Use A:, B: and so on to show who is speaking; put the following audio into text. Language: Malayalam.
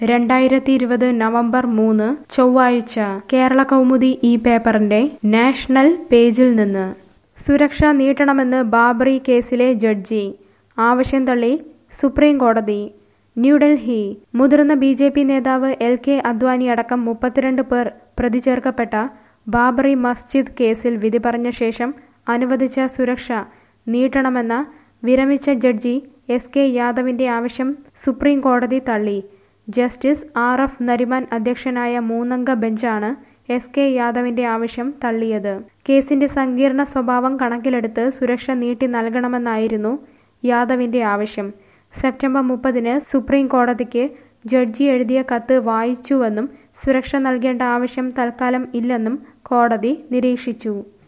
A: 2020 നവംബർ 3 ചൊവ്വാഴ്ച കേരള കൗമുദി ഈ പേപ്പറിന്റെ നാഷണൽ പേജിൽ നിന്ന് സുരക്ഷ നീട്ടണമെന്ന് ബാബറി കേസിലെ ജഡ്ജി ആവശ്യം തള്ളി സുപ്രീം കോടതി ന്യൂഡൽഹി മുതിർന്ന ബി.ജെ.പി. നേതാവ് എൽ.കെ. അദ്വാനി അടക്കം 32 പേർ പ്രതി ചേർക്കപ്പെട്ട ബാബറി മസ്ജിദ് കേസിൽ വിധി പറഞ്ഞ ശേഷം അനുവദിച്ച സുരക്ഷ നീട്ടണമെന്ന വിരമിച്ച ജഡ്ജി എസ്.കെ. യാദവിന്റെ ആവശ്യം സുപ്രീം കോടതി തള്ളി. ജസ്റ്റിസ് ആർ.എഫ്. നരിമാൻ അധ്യക്ഷനായ 3-അംഗ ബെഞ്ചാണ് എസ്.കെ. യാദവിന്റെ ആവശ്യം തള്ളിയത്. കേസിന്റെ സങ്കീർണ സ്വഭാവം കണക്കിലെടുത്ത് സുരക്ഷ നീട്ടി നൽകണമെന്നായിരുന്നു യാദവിന്റെ ആവശ്യം. സെപ്റ്റംബർ 30-ന് സുപ്രീം കോടതിക്ക് ജഡ്ജി എഴുതിയ കത്ത് വായിച്ചുവെന്നും സുരക്ഷ നൽകേണ്ട ആവശ്യം തൽക്കാലം ഇല്ലെന്നും കോടതി നിരീക്ഷിച്ചു.